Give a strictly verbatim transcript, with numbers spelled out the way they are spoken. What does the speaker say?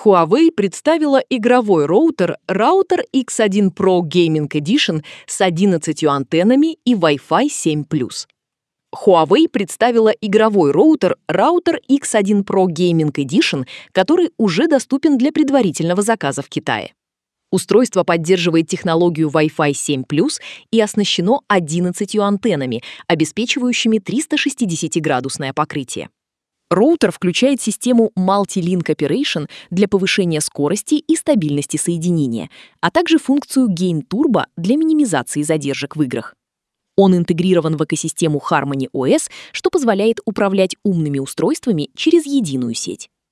Huawei представила игровой роутер Router икс один Pro Gaming Edition с одиннадцатью антеннами и Wi-Fi семь плюс. Huawei представила игровой роутер Router икс один Pro Gaming Edition, который уже доступен для предварительного заказа в Китае. Устройство поддерживает технологию Wi-Fi семь плюс и оснащено одиннадцатью антеннами, обеспечивающими триста шестидесятиградусное покрытие. Роутер включает систему Multi-Link Operation для повышения скорости и стабильности соединения, а также функцию Gain Turbo для минимизации задержек в играх. Он интегрирован в экосистему Harmony о эс, что позволяет управлять умными устройствами через единую сеть.